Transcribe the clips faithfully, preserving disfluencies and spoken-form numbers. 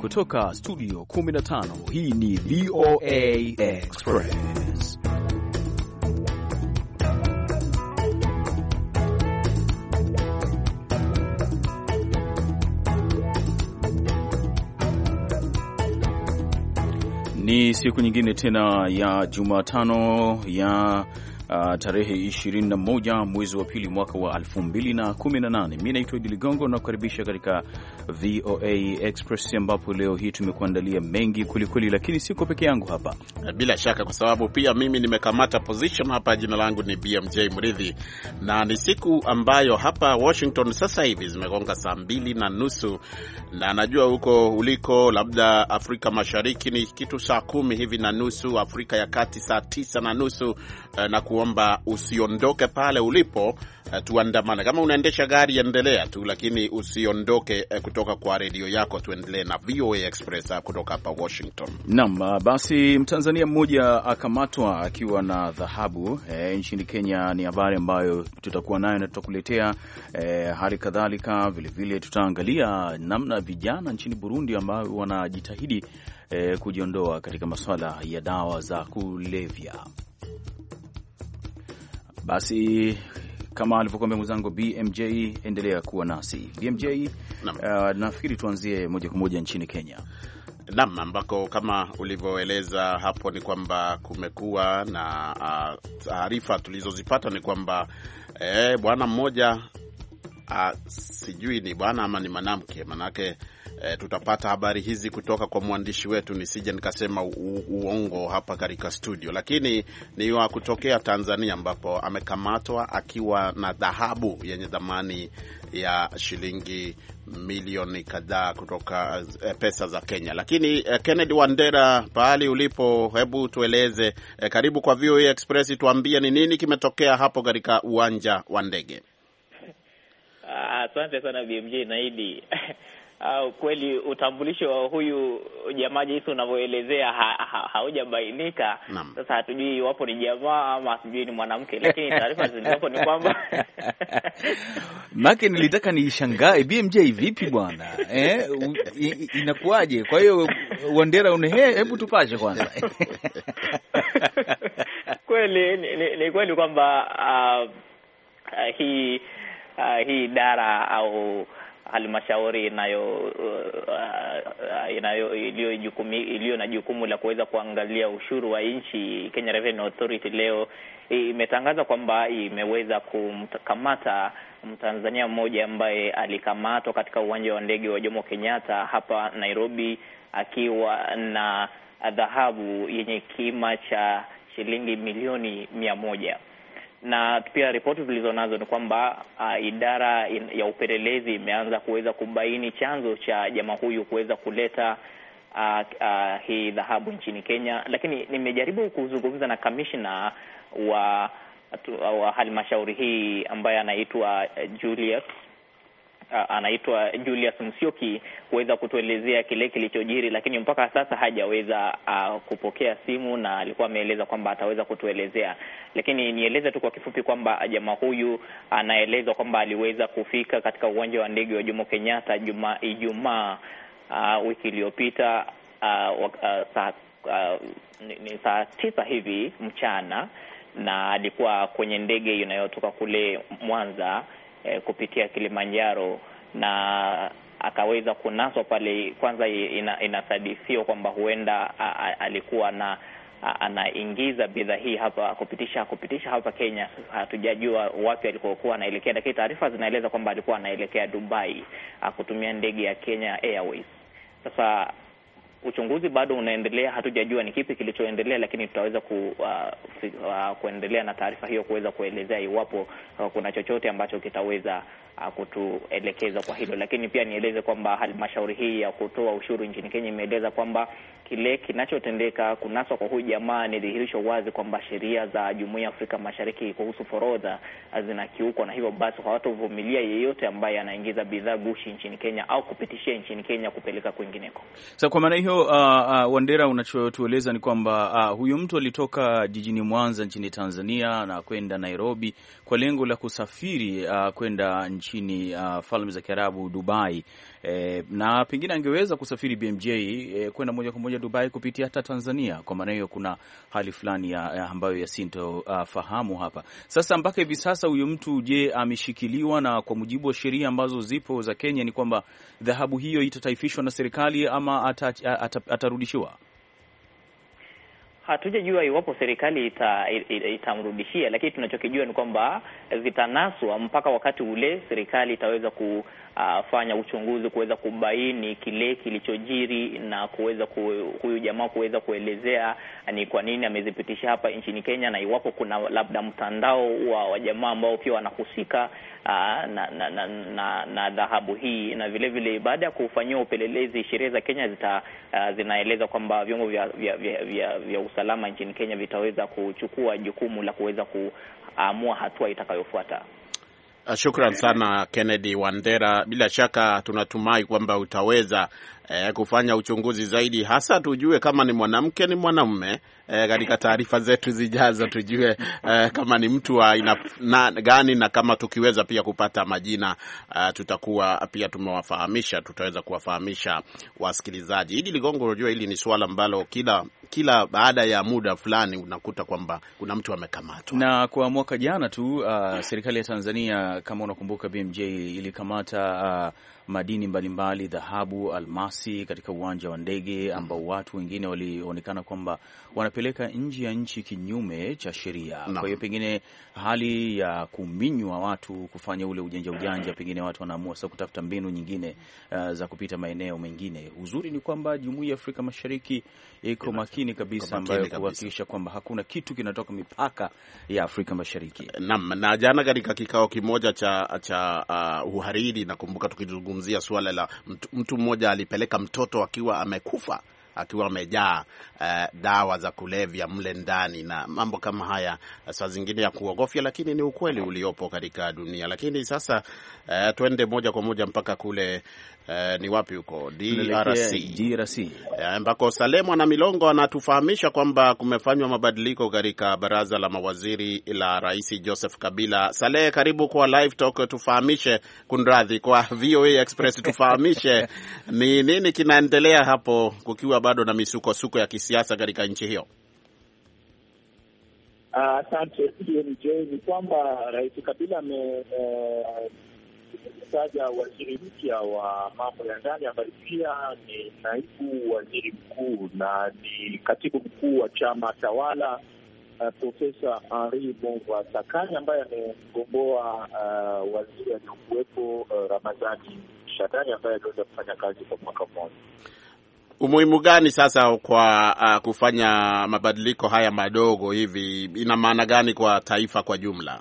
kutoka studio kumi na tano. Hii ni V O A Express. Ni siku nyingine tena ya Jumatano ya Uh, tarehe ishirini na moja mwezi wa pili mwaka wa elfu mbili na kumi na nane. Mimi naitwa Idi Ligongo na kukaribisha katika V O A Express, ambapo leo hii tumekuandalia mengi kwelikweli, lakini siko peke yangu hapa. Bila shaka, kwa sababu pia mimi nimekamata position hapa. Jina langu ni B M J Mridhi, na ni siku ambayo hapa Washington sasa hivi zimegonga saa mbili na nusu, na najua huko uliko labda Afrika Mashariki ni kitu saa kumi hivi na nusu, Afrika ya Kati saa tisa na nusu, na kuomba usiondoke pale ulipo. Uh, tuandamane. Kama unaendesha gari endelea tu, lakini usiondoke uh, kutoka kwa redio yako. Tuendelee na V O A Express uh, kutoka hapa Washington. Naam, uh, basi Mtanzania mmoja akamatwa akiwa na dhahabu eh, nchini Kenya. Ni habari ambayo tutakuwa nayo na tutakuletea. Eh, hali kadhalika vile vile tutaangalia namna vijana nchini Burundi ambao wanajitahidi eh, kujiondoa katika masuala ya dawa za kulevya. Basi kama alivyokuambia mwenzangu B M J, endelea kuwa nasi. B M J, uh, nafikiri tuanzie moja kwa moja nchini Kenya. Naam, ambako kama ulivyoeleza hapo ni kwamba kumekuwa na taarifa uh, tulizozipata ni kwamba eh, bwana mmoja uh, sijui ni bwana ama ni mwanamke, manake E, tutapata habari hizi kutoka kwa mwandishi wetu, nisije nikasema u- uongo hapa katika studio, lakini ni wa kutokea Tanzania ambapo amekamatwa akiwa na dhahabu yenye thamani ya shilingi milioni kadhaa kutoka e, pesa za Kenya. Lakini e, Kennedy Wandera, pahali ulipo, hebu tueleze e, karibu kwa V O A Express, tuambie ni nini kimetokea hapo katika uwanja wa ndege. Asante sana B M J Naidi. Uh, kweli utambulisho wa huyu jamaa jinsi unavyoelezea haujabainika. ha, ha, Sasa hatujui iwapo ni jamaa ama hatujui ni mwanamke, lakini taarifa zilizopo ni kwamba Maki nilitaka niishangae B M J, vipi bwana? Eh, inakuaje? Kwa hiyo Wandera unehe, hebu tupashe kwanza. Kweli ni, ni, ni kweli kwamba uh, uh, hii uh, hii idara au halmashauri inayo uh, inayo iliyo jukumu iliyo na jukumu la kuweza kuangalia ushuru wa nchi, Kenya Revenue Authority, leo imetangaza kwamba imeweza kumkamata Mtanzania mmoja ambaye alikamatwa katika uwanja wa ndege wa Jomo Kenyatta hapa Nairobi akiwa na dhahabu yenye kima cha shilingi milioni mia moja. Na pia ripoti zilizonazo ni kwamba uh, idara in, ya upelelezi imeanza kuweza kubaini chanzo cha jamaa huyu kuweza kuleta uh, uh, hii dhahabu nchini Kenya. Lakini nimejaribu kuzungumza na kamishna wa, wa halmashauri hii ambaye anaitwa Julius Uh, anaitwa Julius Msioki kuweza kutuelezea kile kilichojiri, lakini mpaka sasa hajaweza uh, kupokea simu, na alikuwa ameeleza kwamba ataweza kutuelezea. Lakini nieleze tu kwa kifupi kwamba jamaa huyu anaeleza kwamba aliweza kufika katika uwanja wa ndege wa Jomo Kenyatta Juma Ijumaa uh, wiki iliyopita uh, uh, saa uh, ni, ni saa tisa hivi mchana, na alikuwa kwenye ndege inayotoka kule Mwanza E, kupitia Kilimanjaro, na akaweza kunaswa pale. Kwanza ina, inasadifiwa kwamba huenda a, a, alikuwa na a, anaingiza bidhaa hii hapa kupitisha kupitisha hapa Kenya. Hatujajua wapi alikokuwa anaelekea, lakini taarifa zinaeleza kwamba alikuwa anaelekea Dubai a, kutumia ndege ya Kenya Airways. Sasa uchunguzi bado unaendelea, hatujajua ni kipi kilichoendelea, lakini tutaweza ku, uh, uh, kuendelea na taarifa hiyo kuweza kuelezea iwapo uh, kuna chochote ambacho kitaweza uh, kutuelekeza kwa hilo. Lakini pia nieleze kwamba halmashauri hii ya kutoa ushuru nchini Kenya imeeleza kwamba kile kinachotendeka kunaswa kwa huyu jamaa ni dhihirisho wazi kwamba sheria za Jumuiya ya Afrika Mashariki kuhusu forodha zinakiukwa, na hivyo basi hawatovumilia yeyote ambaye anaingiza bidhaa gushi nchini Kenya au kupitishia nchini Kenya kupeleka kwingineko. Sasa kwa maana hiyo, uh, uh, Wandera, unachotueleza ni kwamba uh, huyu mtu alitoka jijini Mwanza nchini Tanzania na kwenda Nairobi kwa lengo la kusafiri uh, kwenda nchini uh, Falme za Kiarabu, Dubai, e, na pengine angeweza kusafiri B M J e, kwenda moja kwa moja Dubai kupitia hata Tanzania. Kwa maana hiyo kuna hali fulani ya, ya ambayo yasinto uh, fahamu hapa sasa. Mpaka hivi sasa huyu mtu je, ameshikiliwa? Na kwa mujibu wa sheria ambazo zipo za Kenya ni kwamba dhahabu hiyo itataifishwa na serikali ama atarudishiwa? Hatujajua iwapo serikali ita, ita, itamrudishia, lakini tunachokijua ni kwamba zitanaswa mpaka wakati ule serikali itaweza kufanya uchunguzi kuweza kubaini kile kilichojiri na kuweza huyu jamaa kuweza kuelezea ni kwa nini amezipitisha hapa nchini Kenya, na iwapo kuna labda mtandao wa, wa jamaa ambao pia wanahusika na na na, na, na dhahabu hii. Na vile vile baada ya kufanyia upelelezi, sheria za Kenya zita uh, zinaeleza kwamba vyombo vya vya, vya, vya, vya usalama nchini Kenya vitaweza kuchukua jukumu la kuweza kuamua hatua itakayofuata. Shukran sana Kennedy Wandera. Bila shaka tunatumai kwamba utaweza eh, kufanya uchunguzi zaidi, hasa tujue kama ni mwanamke ni mwanamume. Eh, katika taarifa zetu zijazo tujue eh, kama ni mtu wa ina na, gani, na kama tukiweza pia kupata majina eh, tutakuwa pia tumewafahamisha, tutaweza kuwafahamisha wasikilizaji. Hili Ligongo, unajua hili ni swala ambalo kila kila baada ya muda fulani unakuta kwamba kuna mtu amekamatwa. Na kwa mwaka jana tu uh, serikali ya Tanzania, kama unakumbuka B M J, ilikamata uh, madini mbalimbali, dhahabu, almasi katika uwanja wa ndege, ambao watu wengine walionekana kwamba wanapeleka nje ya nchi kinyume cha sheria. No. Kwa hiyo pengine hali ya kuminywa watu kufanya ule ujanja ujanja, pengine watu wanaamua sasa kutafuta mbinu nyingine uh, za kupita maeneo mengine. Uzuri ni kwamba Jumuiya ya Afrika Mashariki iko makini kabisa, ambayo kuhakikisha kwamba hakuna kitu kinatoka mipaka ya Afrika Mashariki. Naam, na jana katika kikao kimoja cha cha uh, uhariri, nakumbuka tukizungumzia swala la mtu, mtu mmoja alipeleka mtoto akiwa amekufa, akiwa amejaa uh, dawa za kulevya mle ndani, na mambo kama haya saa zingine ya kuogofya, lakini ni ukweli uliopo katika dunia. Lakini sasa uh, twende moja kwa moja mpaka kule uh, ni wapi huko D R C D R C ambako uh, Salemo na Milongo anatufahamisha kwamba kumefanywa mabadiliko katika baraza la mawaziri la Rais Joseph Kabila. Saleh, karibu kwa Live Talk, tufahamishe, kunradhi, kwa V O A Express tufahamishe ni nini kinaendelea hapo, kukiwa bado na misukosuko ya kisiasa katika nchi hiyo. Asante. Uh, P M J ni kwamba Rais Kabila ametaja uh, waziri mpya wa mambo ya ndani ambaye pia ni naibu waziri mkuu na ni katibu mkuu wa chama tawala, uh, Profesa Henri Bongo Sakani, ambaye amegomboa uh, waziri aliyokuwepo uh, Ramadhani Shadari ambaye aliweza kufanya kazi kwa mwaka mmoja. Umuhimu gani sasa kwa uh, kufanya mabadiliko haya madogo hivi? Ina maana gani kwa taifa kwa jumla?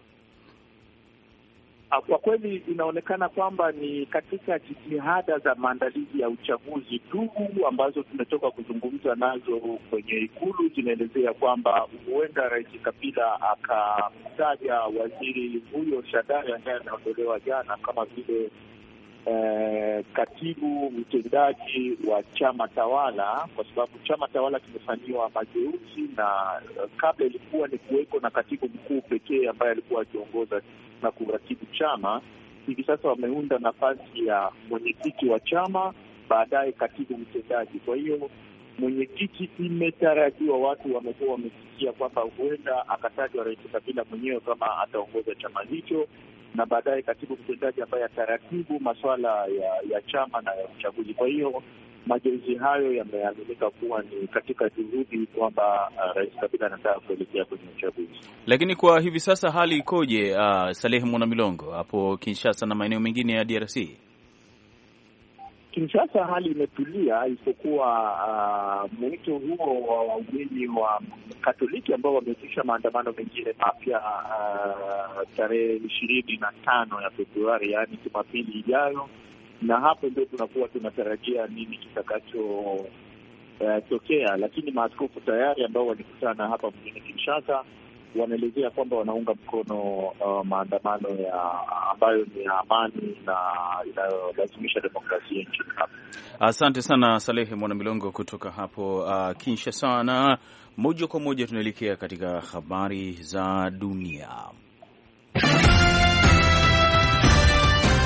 Kwa kweli inaonekana kwamba ni katika jitihada za maandalizi ya uchaguzi tu ambazo tumetoka kuzungumza nazo kwenye Ikulu, zinaelezea kwamba huenda Rais Kabila akamtaja waziri huyo Shadari ambaye ameondolewa jana kama vile Eh, katibu mtendaji wa chama tawala, kwa sababu chama tawala kimefanyiwa mageuzi, na uh, kabla ilikuwa ni kuweko na katibu mkuu pekee ambaye alikuwa akiongoza na kuratibu chama. Hivi sasa wameunda nafasi ya mwenyekiti wa chama, baadaye katibu mtendaji. Kwa hiyo mwenyekiti imetarajiwa, watu wamekuwa wamesikia kwamba huenda akatajwa Rais Kabila mwenyewe kama ataongoza chama hicho, na baadaye katibu mtendaji ambaye ataratibu masuala ya, ya chama na ya uchaguzi. Kwa hiyo mageuzi hayo yameaminika kuwa ni katika juhudi kwamba uh, Rais Kabila anataka kuelekea kwenye uchaguzi. Lakini kwa hivi sasa hali ikoje, uh, Saleh Mwana Milongo, hapo Kinshasa na maeneo mengine ya D R C? Kinshasa hali imetulia, isipokuwa uh, mwito huo wa waumini wa Katoliki ambao wameitisha maandamano mengine mapya uh, tarehe ishirini na tano ya Februari, yaani Jumapili ijayo, na hapo ndio tunakuwa tunatarajia nini kitakachotokea. Uh, lakini maaskofu tayari ambao walikutana hapa mjini Kinshasa wanaelezea kwamba wanaunga mkono uh, maandamano ya ambayo ni ya amani na inayolazimisha demokrasia nchini hapa. Asante sana Saleh Mwana Milongo kutoka hapo uh, Kinshasa. Na moja kwa moja tunaelekea katika habari za dunia.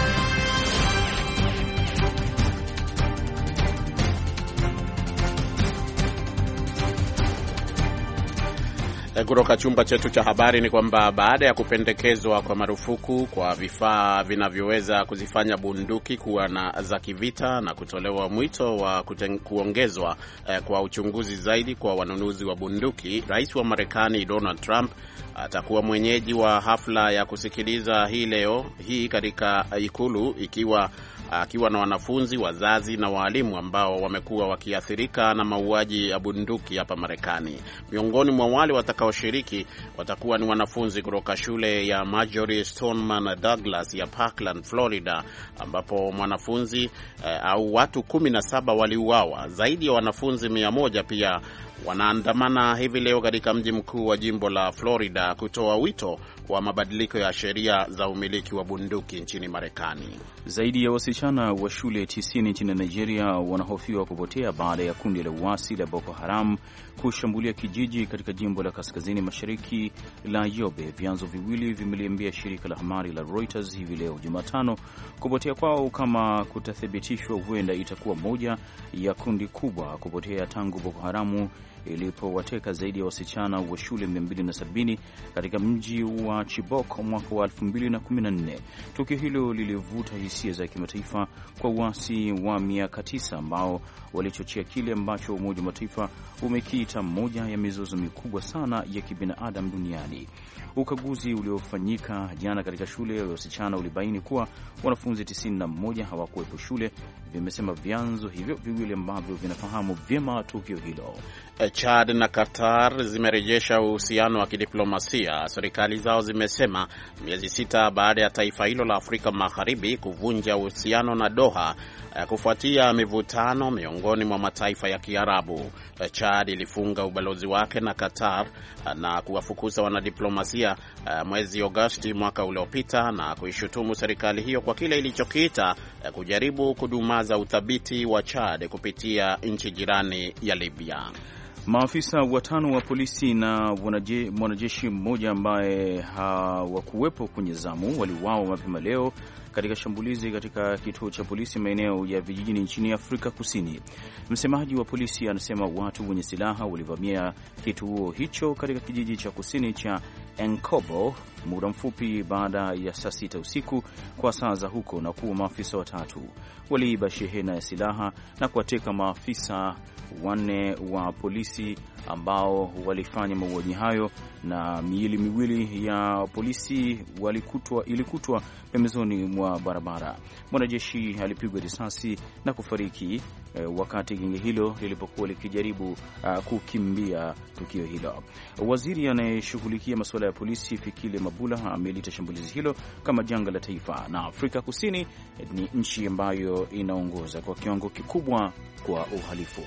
Kutoka chumba chetu cha habari ni kwamba baada ya kupendekezwa kwa marufuku kwa vifaa vinavyoweza kuzifanya bunduki kuwa na za kivita na kutolewa mwito wa kuten, kuongezwa eh, kwa uchunguzi zaidi kwa wanunuzi wa bunduki, Rais wa Marekani Donald Trump atakuwa mwenyeji wa hafla ya kusikiliza hii leo hii katika ikulu, ikiwa akiwa na wanafunzi, wazazi na walimu ambao wamekuwa wakiathirika na mauaji ya bunduki hapa Marekani. Miongoni mwa wale watakaoshiriki watakuwa ni wanafunzi kutoka shule ya Marjory Stoneman Douglas ya Parkland, Florida, ambapo mwanafunzi eh, au watu kumi na saba waliuawa. Zaidi ya wanafunzi mia moja pia wanaandamana hivi leo katika mji mkuu wa jimbo la Florida kutoa wito wa mabadiliko ya sheria za umiliki wa bunduki nchini Marekani. Zaidi ya wasichana wa shule tisini nchini Nigeria wanahofiwa kupotea baada ya kundi la uasi la Boko Haram kushambulia kijiji katika jimbo la kaskazini mashariki la Yobe. Vyanzo viwili vimeliambia shirika la habari la Reuters hivi leo Jumatano kupotea kwao, kama kutathibitishwa, huenda itakuwa moja ya kundi kubwa kupotea tangu Boko Haramu ilipowateka zaidi ya wasichana wa shule mia mbili na sabini katika mji wa Chibok mwaka wa elfu mbili na kumi na nne. Tukio hilo lilivuta hisia za kimataifa kwa uasi wa miaka tisa ambao walichochea kile ambacho Umoja wa Mataifa umekiita moja ya mizozo mikubwa sana ya kibinadamu duniani. Ukaguzi uliofanyika jana katika shule ya wasichana ulibaini kuwa wanafunzi tisini na moja hawakuwepo shule, vimesema vyanzo hivyo viwili ambavyo vinafahamu vyema tukio hilo. Chad na Qatar zimerejesha uhusiano wa kidiplomasia, serikali zao zimesema, miezi sita baada ya taifa hilo la Afrika Magharibi kuvunja uhusiano na Doha kufuatia mivutano miongoni mwa mataifa ya Kiarabu. Chad ilifunga ubalozi wake na Qatar na kuwafukuza wanadiplomasia mwezi Agosti mwaka uliopita na kuishutumu serikali hiyo kwa kile ilichokiita kujaribu kudumaza uthabiti wa Chad kupitia nchi jirani ya Libya. Maafisa watano wa polisi na mwanajeshi mmoja ambaye hawakuwepo kwenye zamu waliuawa mapema leo katika shambulizi katika kituo cha polisi maeneo ya vijijini nchini Afrika Kusini. Msemaji wa polisi anasema watu wenye silaha walivamia kituo hicho katika kijiji cha kusini cha Enkobo muda mfupi baada ya saa sita usiku kwa saa za huko, na kuwa maafisa watatu waliiba shehena ya silaha na kuwateka maafisa wanne wa polisi ambao walifanya mauaji hayo, na miili miwili ya polisi walikutwa ilikutwa pembezoni mwa barabara. Mwanajeshi alipigwa risasi na kufariki e, wakati genge hilo lilipokuwa likijaribu uh, kukimbia tukio hilo. Waziri anayeshughulikia masuala ya polisi Fikile Mabula amelita shambulizi hilo kama janga la taifa, na Afrika Kusini ni nchi ambayo inaongoza kwa kiwango kikubwa kwa uhalifu.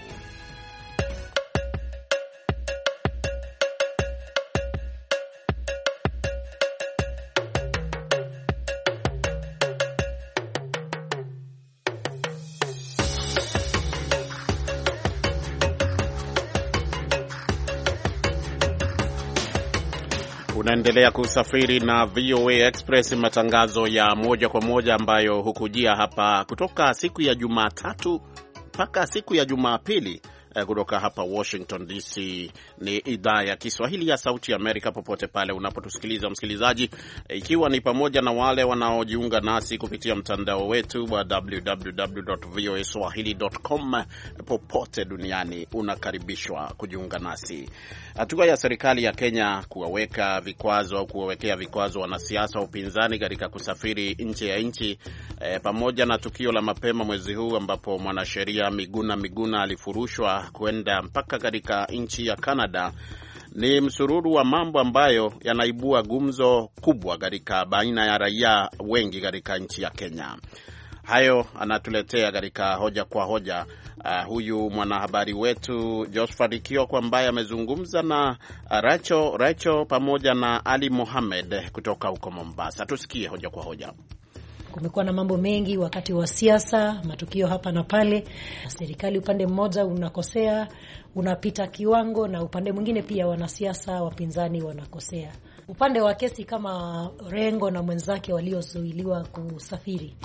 Unaendelea kusafiri na V O A Express, matangazo ya moja kwa moja ambayo hukujia hapa kutoka siku ya Jumatatu mpaka siku ya Jumapili kutoka hapa Washington D C. Ni idhaa ya Kiswahili ya Sauti ya Amerika, popote pale unapotusikiliza msikilizaji, ikiwa ni pamoja na wale wanaojiunga nasi kupitia mtandao wetu wa w w w dot v o a swahili dot com. Popote duniani unakaribishwa kujiunga nasi. Hatua ya serikali ya Kenya kuwaweka vikwazo au kuwawekea vikwazo wanasiasa wa upinzani katika kusafiri nje ya nchi, e, pamoja na tukio la mapema mwezi huu ambapo mwanasheria Miguna Miguna alifurushwa kwenda mpaka katika nchi ya Canada, ni msururu wa mambo ambayo yanaibua gumzo kubwa katika baina ya raia wengi katika nchi ya Kenya. Hayo anatuletea katika hoja kwa hoja uh, huyu mwanahabari wetu Josephat Kioko ambaye amezungumza na uh, Racho Racho pamoja na Ali Mohamed kutoka huko Mombasa. Tusikie hoja kwa hoja. Kumekuwa na mambo mengi wakati wa siasa, matukio hapa na pale. Serikali upande mmoja unakosea, unapita kiwango, na upande mwingine pia wanasiasa wapinzani wanakosea. Upande wa kesi kama Rengo na mwenzake waliozuiliwa kusafiri,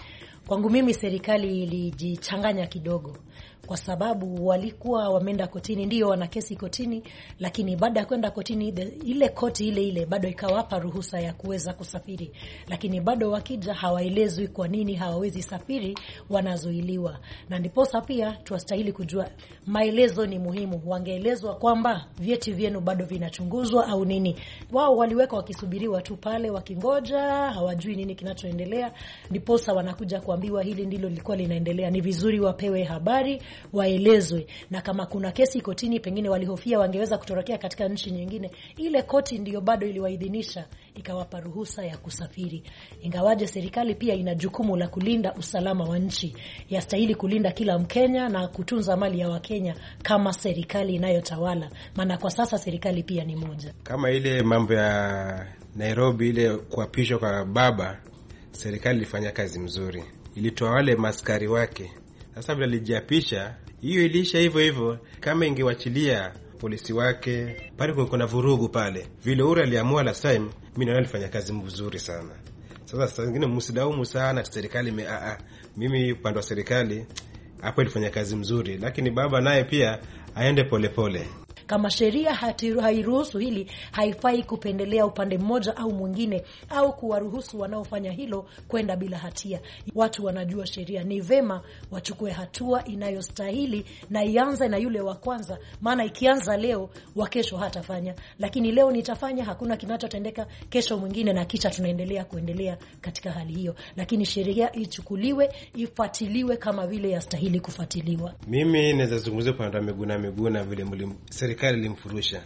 Kwangu mimi serikali ilijichanganya kidogo, kwa sababu walikuwa wameenda kotini, ndio wana kesi kotini, lakini baada ya kwenda kotini the, ile koti ile ile bado ikawapa ruhusa ya kuweza kusafiri, lakini bado wakija hawaelezwi kwa nini hawawezi safiri, wanazuiliwa. Na ndiposa pia tuwastahili kujua, maelezo ni muhimu. Wangeelezwa kwamba vyeti vyenu bado vinachunguzwa au nini. Wao waliweka wakisubiriwa tu pale wakingoja, hawajui nini kinachoendelea, ndiposa wanakuja kuambiwa hili ndilo lilikuwa linaendelea. Ni vizuri wapewe habari, waelezwe, na kama kuna kesi kotini pengine walihofia wangeweza kutorokea katika nchi nyingine, ile koti ndiyo bado iliwaidhinisha ikawapa ruhusa ya kusafiri. Ingawaje serikali pia ina jukumu la kulinda usalama wa nchi, yastahili kulinda kila Mkenya na kutunza mali ya Wakenya kama serikali inayotawala, maana kwa sasa serikali pia ni moja. Kama ile mambo ya Nairobi, ile kuapishwa kwa baba, serikali ilifanya kazi mzuri, ilitoa wale maskari wake. Sasa bila lijiapisha, hiyo ilisha hivyo hivyo. Kama ingewachilia polisi wake, pale kuna vurugu pale. Vile Ura aliamua last time, mimi naona alifanya kazi mzuri sana. Sasa sasa zingine msidaumu sana serikali me a a. Mimi upande wa serikali hapo ilifanya kazi mzuri, lakini baba naye pia aende polepole pole. Kama sheria hairuhusu hili, haifai kupendelea upande mmoja au mwingine, au kuwaruhusu wanaofanya hilo kwenda bila hatia. Watu wanajua sheria, ni vema wachukue hatua inayostahili, na ianze na yule wa kwanza, maana ikianza leo wa kesho hatafanya, lakini leo nitafanya, hakuna kinachotendeka, kesho mwingine, na kisha tunaendelea kuendelea katika hali hiyo. Lakini sheria ichukuliwe, ifuatiliwe kama vile yastahili kufuatiliwa. Mimi naweza zungumzia pande Miguna Miguna vile mlim serikali limfurusha.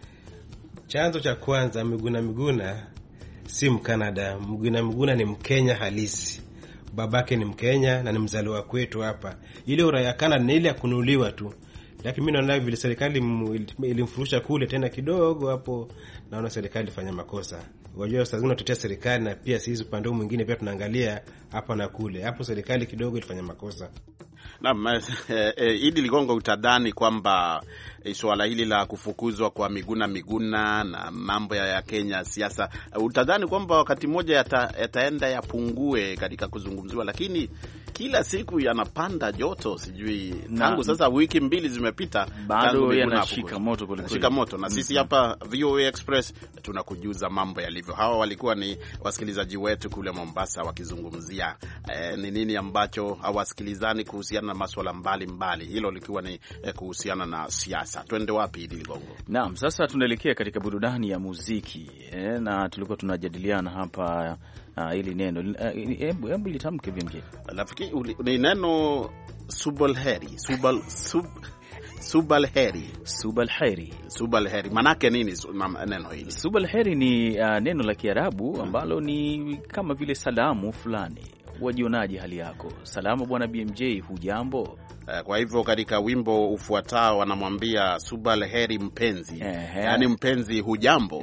Chanzo cha kwanza, Miguna Miguna si Mkanada. Miguna Miguna ni Mkenya halisi. Babake ni Mkenya na ni mzaliwa kwetu hapa. Ile uraia Canada ni ile ya kunuliwa tu. Lakini mimi naona vile serikali ilimfurusha kule tena kidogo hapo, naona serikali ilifanya makosa. Wajua sasa tunatetea serikali na pia sisi upande mwingine pia tunaangalia hapa na kule. Hapo serikali kidogo ilifanya makosa. Naam, eh, eh, Idi Ligongo, utadhani kwamba eh, swala hili la kufukuzwa kwa Miguna Miguna na mambo ya, ya Kenya siasa, utadhani kwamba wakati mmoja yata, yataenda yapungue katika kuzungumziwa, lakini kila siku yanapanda joto, sijui tangu sasa wiki mbili zimepita bado yanashika moto kuliko shika moto. Na sisi hapa V O A Express tunakujuza mambo yalivyo. Hawa walikuwa ni wasikilizaji wetu kule Mombasa wakizungumzia eh, ni nini ambacho hawasikilizani kuhusiana na masuala mbalimbali. Hilo likiwa ni eh, kuhusiana na siasa. Twende wapi Idi Ligongo? Naam, sasa tunaelekea katika burudani ya muziki eh, na tulikuwa tunajadiliana hapa uh, ili neno hebu hebu litamke vingi. Nafikiri ni neno subalheri, subal sub Subalheri. Subalheri. Subalheri. Manake nini neno hili? Subalheri ni uh, neno la Kiarabu ambalo ni kama vile salamu fulani. Wajionaje hali yako? Salamu bwana B M J, hujambo? Kwa hivyo katika wimbo ufuatao wanamwambia Subalheri mpenzi. Yaani mpenzi hujambo?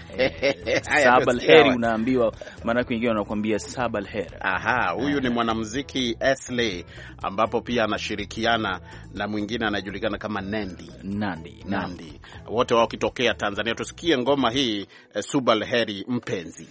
Sabalheri unaambiwa, maana wengine wanakuambia Sabalheri. Aha, huyu ni mwanamuziki Esley ambapo pia anashirikiana na mwingine anajulikana kama Nandi. Nandi. Nandi. Wote wao kitokea Tanzania. Tusikie ngoma hii Subalheri mpenzi.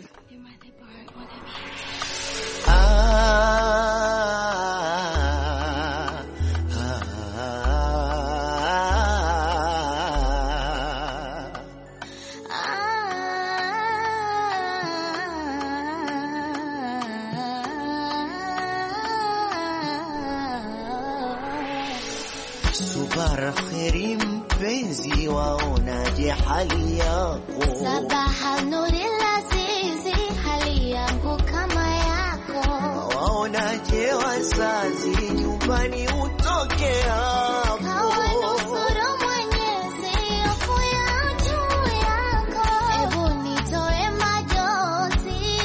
Subalheri mpenzi, waonaje hali yako? Sabaha nurila zizi, hali yangu kama yako. Waonaje wazazi, nyumbani utoke hapo? Kawanusuru Mwenyezi, hofu ya juu yako. Ebu nitoe majozi,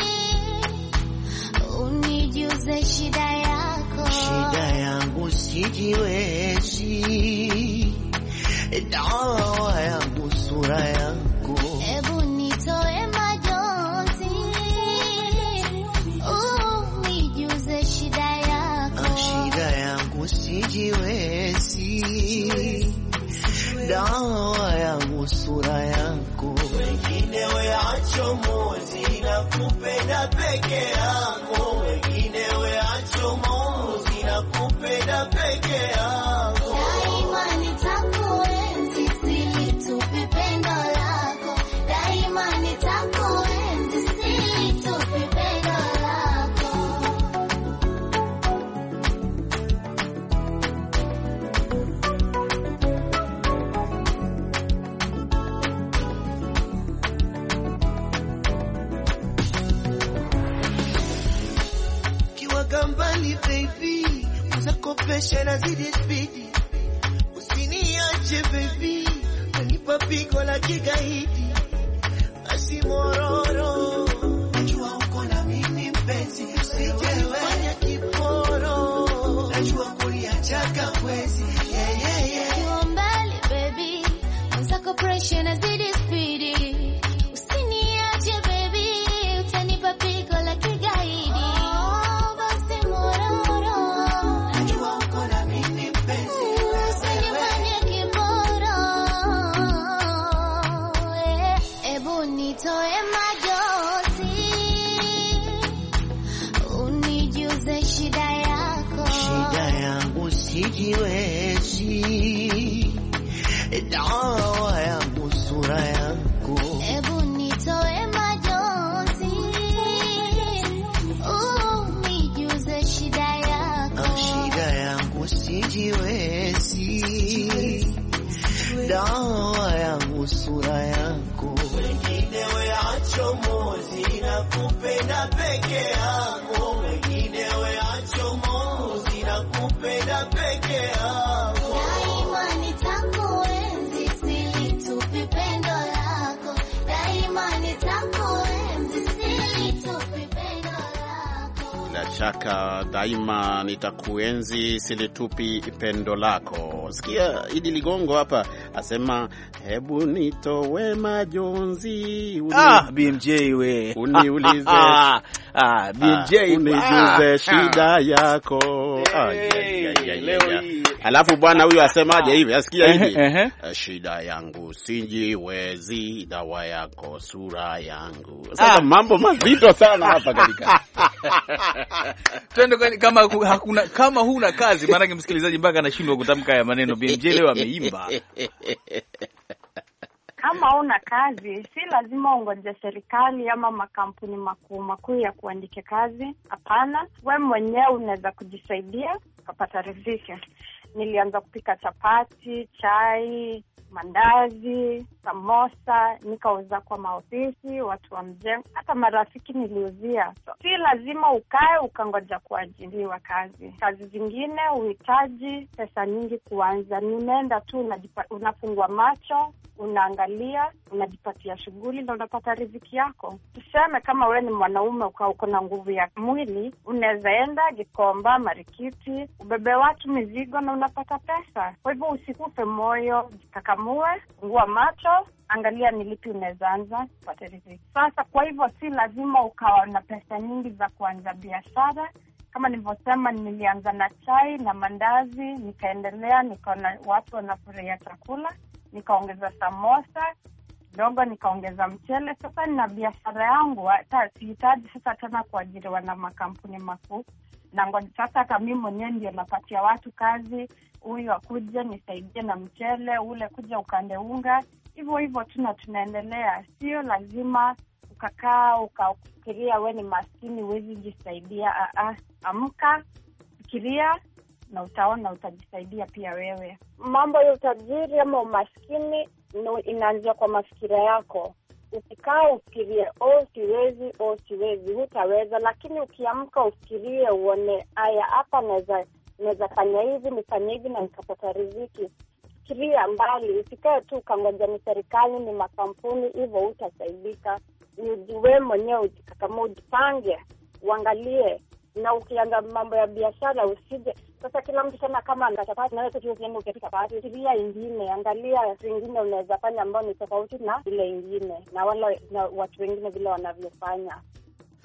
unijuze shida yako. Shida yangu sijiwezi, dawa yangu sura yako. Ebu nitoe majozi, unijuze shida yako. Shida yangu sijiwezi, dawa yangu sura yako. Wengine weacho mozi na kupenda peke yako, wengine weacho nakupenda peke yako. Daima nitakuenzi silitupi pendo lako. Daima nitakuenzi silitupi pendo lako. Kiwa mbali baby, uzakopesha na zidi speedy. Usiniache baby, unipa pigo la kigaidi. Basi mororo, najua uko na mimi mpenzi, usijefanya kiporo. Najua kuliachaka kwezi, yeah yeah yeah. Kiwa mbali baby, uzako pressure na zidi speedy. Usiniache baby, utanipa pigo la kigaidi. Oh, basi mororo, Najua uko na mimi mpenzi, usinifanye kiboro. Eh, ebu nitoe majozi, unijuze shida yako. shida yangu sijiwezi, dawa yangu sura yangu. Ebu nitoe majozi, unijuze shida yako. Shida yangu sijiwezi, dawa yangu sura yangu. Wengine weacho mozi na kupenda peke yako. Wengine weacho mozi na kupenda peke yako. Daima nitakuenzi silitupi pendo lako. Daima nitakuenzi silitupi pendo lako. Bila shaka daima nitakuenzi silitupi pendo lako. Sikia Idi Ligongo hapa asema hebu nitowe majonzi. Uni... Ah, B M J we. Uniulize. ah, B M J unijuze ah, shida yako. Ah, hey, yeah, yeah, yeah, leo yeah. hii. Alafu bwana huyu asemaje hivi? Asikia hivi. Uh-huh. Uh, shida yangu sijiwezi, dawa yako sura yangu. Sasa Ah. mambo mazito sana hapa katika. Twende kwa- kama hu- hakuna kama huna kazi, maana msikilizaji mpaka anashindwa kutamka haya maneno. B M J leo ameimba. Kama una kazi, si lazima ungoje serikali ama makampuni makuu makuu ya kuandike kazi. Hapana, we mwenyewe unaweza kujisaidia ukapata riziki. Nilianza kupika chapati, chai, mandazi, samosa, nikauza kwa maofisi, watu wa mjengo, hata marafiki niliuzia. So, si lazima ukae ukangoja kuajiriwa kazi. Kazi zingine uhitaji pesa nyingi kuanza. Nimeenda tu unajipa, unafungua macho, unaangalia, unajipatia shughuli na unapata riziki yako. Tuseme kama wewe ni mwanaume uka uko na nguvu ya mwili, unaweza enda Gikomba, Marikiti, ubebe watu mizigo na unapata pesa. Kwa hivyo usikufe moyo, jikakamue, fungua macho, angalia ni lipi unaweza anza kupata riziki. Sasa kwa hivyo si lazima ukawa na pesa nyingi za kuanza biashara. Kama nilivyosema, nilianza na chai na mandazi, nikaendelea, nikaona watu wanafurahia chakula, nikaongeza samosa kidogo, nikaongeza mchele. Sasa nina biashara yangu, hata sihitaji sasa tena kuajiriwa na makampuni makuu. Na ngoja sasa hata mimi mwenyewe ndio napatia watu kazi, huyu akuje nisaidie na mchele, ule kuja ukande unga, hivyo hivyo tuna tunaendelea. Sio lazima ukakaa ukafikiria we ni maskini huwezi jisaidia. Aa, amka, fikiria na utaona utajisaidia pia wewe. Mambo ya utajiri ama umaskini no, inaanzia kwa mafikira yako. Ukikaa ufikirie oh siwezi, oh siwezi, hutaweza. Lakini ukiamka ufikirie uone haya, hapa naweza naweza fanya hivi, nifanye hivi na nikapata riziki. Fikiria mbali, usikae tu kangoja ni serikali ni makampuni, hivyo utasaidika. Wewe mwenyewe ujikakama, ujipange, uangalie. Na ukianza mambo ya biashara usije sasa kila mtu sana kama anachapati na wewe tu ukienda ukipika pati, fikiria ingine, angalia zingine unaweza fanya ambao ni tofauti na ile ingine na wala na watu wengine vile wanavyofanya.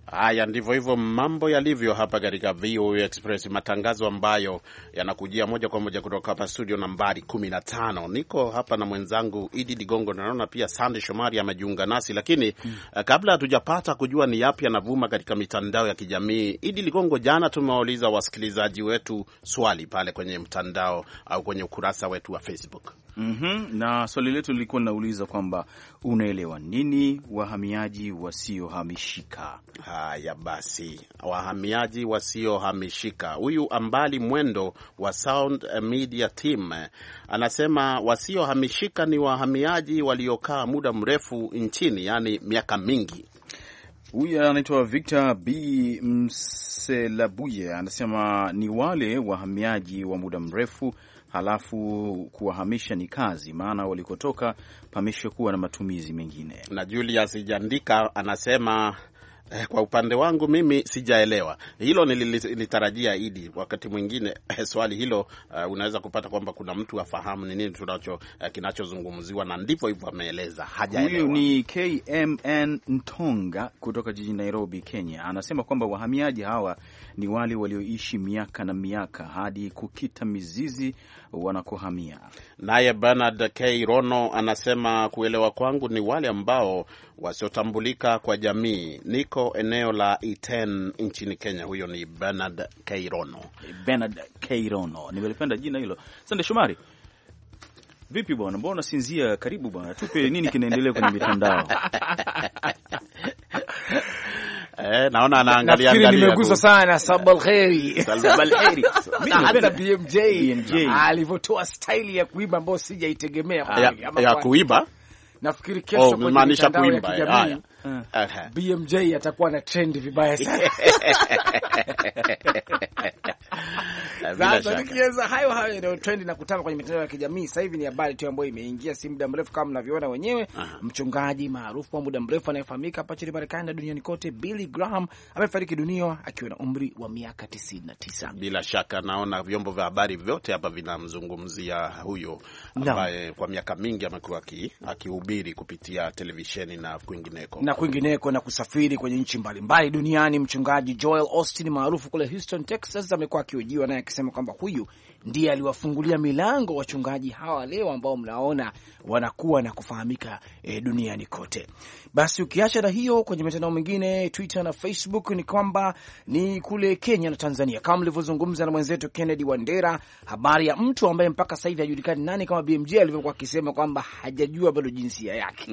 Haya, ndivyo hivyo mambo yalivyo hapa katika V O A Express, matangazo ambayo yanakujia moja kwa moja kutoka hapa studio nambari kumi na tano. Niko hapa na mwenzangu Idi Ligongo, na naona pia Sandy Shomari amejiunga nasi, lakini hmm. uh, kabla hatujapata kujua ni yapi yanavuma katika mitandao ya kijamii, Idi Ligongo, jana tumewauliza wasikilizaji wetu swali pale kwenye mtandao au kwenye ukurasa wetu wa Facebook. Mhm, na swali letu lilikuwa linauliza kwamba unaelewa nini wahamiaji wasiohamishika? Haya basi, wahamiaji wasiohamishika. Huyu Ambali Mwendo wa Sound Media Team anasema wasiohamishika ni wahamiaji waliokaa muda mrefu nchini, yani miaka mingi. Huyu anaitwa Victor B Mselabuye anasema ni wale wahamiaji wa muda mrefu halafu kuwahamisha ni kazi, maana walikotoka pameshakuwa na matumizi mengine. Na Julius Jandika anasema eh, kwa upande wangu mimi sijaelewa hilo. Nilitarajia Idi wakati mwingine eh, swali hilo uh, unaweza kupata kwamba kuna mtu afahamu ni nini tunacho uh, kinachozungumziwa, na ndivyo hivyo ameeleza, hajaelewa. Huyu ni K M N Ntonga kutoka jijini Nairobi, Kenya. Anasema kwamba wahamiaji hawa ni wale walioishi miaka na miaka hadi kukita mizizi wanakohamia. Naye Bernard K Rono anasema kuelewa kwangu ni wale ambao wasiotambulika kwa jamii. Niko eneo la Iten nchini Kenya. Huyo ni Bernard K Rono. Bernard K Rono, nimelipenda jina hilo. Sande Shomari, vipi bwana, mbona unasinzia? Karibu bwana, tupe nini kinaendelea kwenye mitandao. Eh, naona anaangalia angalia. Nafikiri nimeguswa sana Sabal Khairi. Sabal Khairi. Mimi hata B M J alivyotoa style ya kuimba ambayo sijaitegemea ya, ya kuimba. Nafikiri kesho oh, kwenye mitandao ya kijamii uh. B M J atakuwa na trend vibaya sana. Sasa nikianza hayo hayo ndio trend na kutamba kwenye mitandao ya kijamii. Sasa hivi ni habari tu ambayo imeingia si muda mrefu kama mnavyoona wenyewe. Aha. Mchungaji maarufu wa muda mrefu anayefahamika hapa nchini Marekani na duniani kote, Billy Graham amefariki dunia akiwa na umri wa miaka tisini na tisa. Bila shaka naona vyombo vya habari vyote hapa vinamzungumzia huyo ambaye no. kwa miaka mingi amekuwa akihubiri kupitia televisheni na kwingineko. Na kwingineko na kusafiri kwenye nchi mbalimbali duniani. Mchungaji Joel Austin maarufu kule Houston, Texas amekuwa akihojiwa naye akisema kwamba huyu ndiye aliwafungulia milango wachungaji hawa leo ambao mnaona wanakuwa na kufahamika e, duniani kote. Basi ukiacha na hiyo, kwenye mitandao mingine Twitter na Facebook ni kwamba ni kule Kenya na Tanzania, kama mlivyozungumza na mwenzetu Kennedy Wandera, habari ya mtu ambaye mpaka sasa hivi hajulikani nani, kama B M J alivyokuwa akisema kwamba hajajua bado jinsia yake.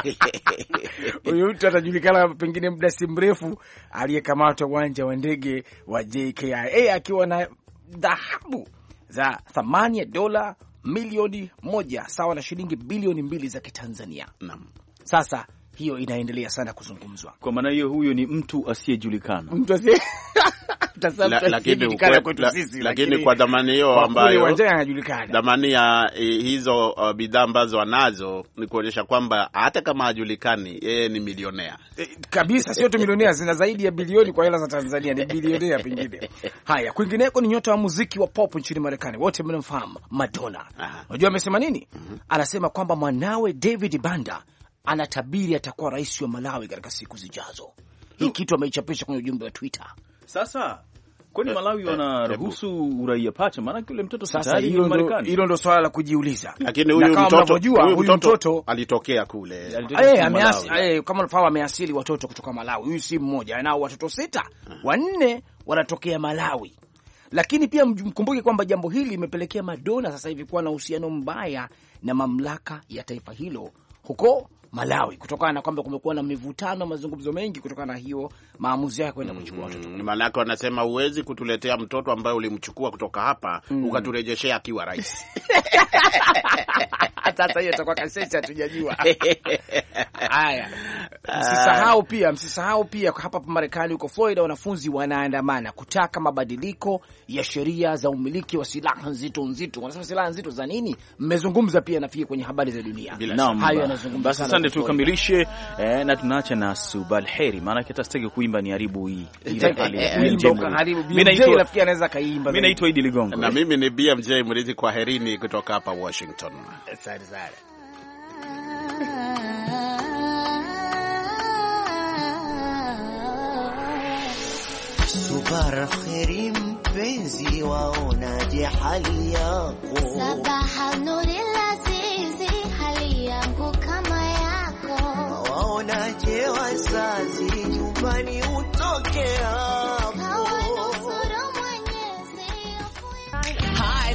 Huyu mtu atajulikana pengine muda si mrefu, aliyekamatwa uwanja wa ndege wa J K I A akiwa na dhahabu za thamani ya dola milioni moja sawa na shilingi bilioni mbili za Kitanzania. Naam. Sasa hiyo inaendelea sana kuzungumzwa. Kwa maana hiyo huyo ni mtu asiyejulikana. Mtu asiye La, lakini, la, lakini kwa dhamani hiyo ambayo dhamani ya hizo uh, bidhaa ambazo anazo ni kuonyesha kwamba hata kama hajulikani yeye ni milionea e, kabisa. Sio tu milionea, zina zaidi ya bilioni kwa hela za Tanzania, ni bilionea pengine. Haya, kwingineko ni nyota wa muziki wa pop nchini Marekani, wote mnamfahamu, Madonna. Unajua amesema nini? Mm-hmm. Anasema kwamba mwanawe David Banda anatabiri atakuwa rais wa Malawi katika siku zijazo. Hii kitu ameichapisha kwenye ujumbe wa Twitter. Sasa kwani Malawi wanaruhusu uraia pacha? Maana yule mtoto sasa, hilo ndo hilo ndo swala la kujiuliza. Lakini huyu mtoto huyu mtoto alitokea kule. Eh, ameasili eh, kama unafahamu ameasili watoto kutoka Malawi. Huyu si mmoja, anao watoto sita. Wanne wanatokea Malawi. Lakini pia mkumbuke kwamba jambo hili limepelekea Madonna sasa hivi kuwa na uhusiano mbaya na mamlaka ya taifa hilo huko Malawi, kutokana na kwamba kumekuwa na mivutano, mazungumzo mengi kutokana na hiyo maamuzi yake kwenda kuchukua watoto. Mm, maana yake wanasema huwezi kutuletea mtoto ambaye ulimchukua kutoka hapa mm. ukaturejeshea akiwa rais. Sasa hiyo itakuwa kasesa tujajua. Haya. Msisahau pia, msisahau pia hapa Marekani huko Florida wanafunzi wanaandamana kutaka mabadiliko ya sheria za umiliki wa silaha nzito nzito. Wanasema silaha nzito za nini? Mmezungumza pia nafikiri kwenye habari za dunia. Naam. Hayo yanazungumza sana. Asante, tukamilishe eh, na tunaacha na Subal Khairi, maana kitasitaki kuimba ni haribu hii ile hali. Mimi naitwa nafikiri anaweza kaimba. Mimi naitwa Idi Ligongo. Na mimi ni B M J Murithi, kwa herini kutoka hapa Washington. Asante sana. subara kheri mpenzi, waonaje hali yako? Sabaha nuril azizi, hali yangu kama yako. Waonaje wazazi, nyumbani utokea